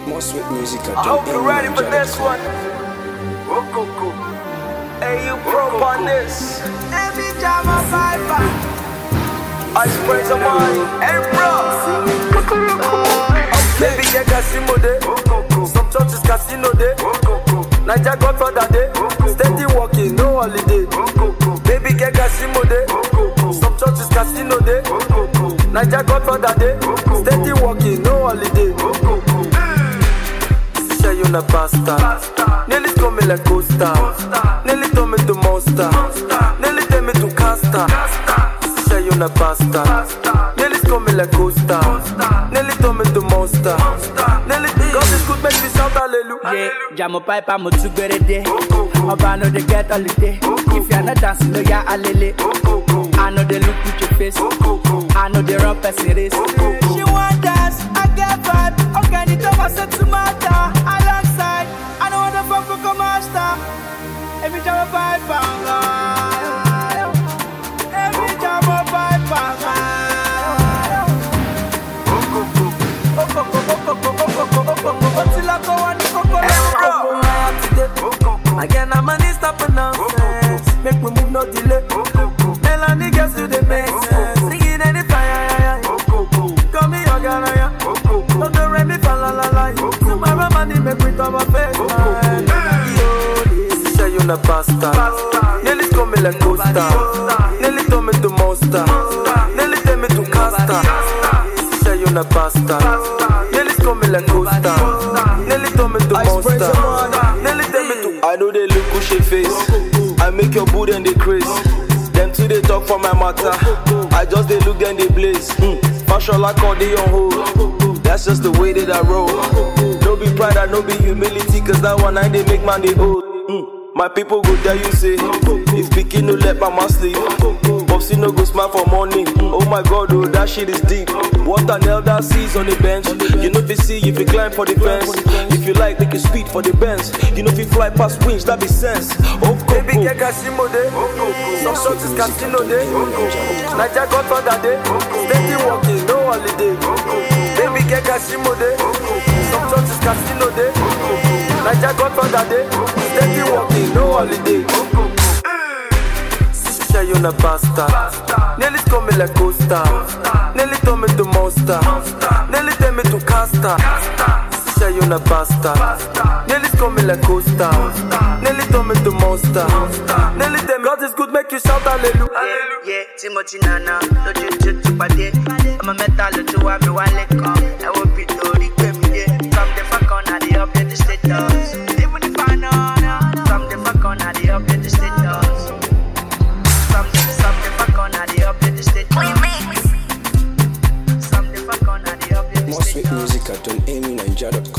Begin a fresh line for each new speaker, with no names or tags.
More sweet music.
I hope you're ready for this one. Hey, you broke on this. Every time I vibe, I spray some money. Hey, bro. Baby, get casino day. Some churches casino day. Niger Godfather day. Steady walking, no holiday. Baby, get casino day. Some churches casino day. Niger Godfather day. Steady walking, no holiday. Say you na bastard. Nearly call me like Costa. Nearly turn me to monster. Nearly tell me to caster. Say you na bastard. Nearly call me like Costa. Nearly turn me to monster. Nearly God is good, make me shout hallelujah.
Yeah, jam up pipe, I'm too good at it. I know they get holiday. If you're not dancing, no, you're a lily. I know they look at your face. I know they run past it is. She want dance, I get vibe. Okay, the top I said to matter. Alongside, I know what the fuck will come master. Every time I vibe, every time I vibe,
again, I'm a need stop and nonsense. Make me move, no delay. Melanie gets to the make sense. Singing any fire. Call me your guy. Don't do me fa la la la. Tomorrow money make me come a face. Yo, say you na bastard. Nearly call me like Costa. Nearly turn me to monster. Nearly tell me to caster. Say you na bastard. Nearly call me like Costa. Nearly turn me to monster. Nearly tell me to. I know they look cushy face. I make your booty and they craze. Them two they talk for my matter. I just they look and they blaze. Fashion like all they on hold. That's just the way that I roll. No be pride and no be humility. Cause that one night they make man they old. My people go tell you say, if picking no let mama sleep. Popsy no go smile for morning. Oh my god, oh that shit is deep. What an elder sees on the bench. You know if you see if you climb for the fence. If you like, make you speed for the Benz. You know if you fly past winch, that be sense. Oh, baby, get casino day. Some shots is casino day. Niger Godfather day. Steady walking, no holiday. Baby, get casino day. Some shots is casino day. Niger Godfather day. Steady walking, no holiday. Say you na bastard. Nearly call me like Costa. Nearly turn me to monster. Nearly tell me to caster. Say you na bastard. Nearly call me like Costa. Nearly turn me to monster. Nearly tell me God is good, make you shout hallelujah.
Yeah, Timothy Nana, don't you pade. I'm a metal to have me one leg come. I won't be Tori Kemide. From the fuck on, I update the status. Even if I know, from the fuck on, I update the status. From the fuck on, I update the status. From the fuck on, I update the status.
More sweet music at AmyNiger.com.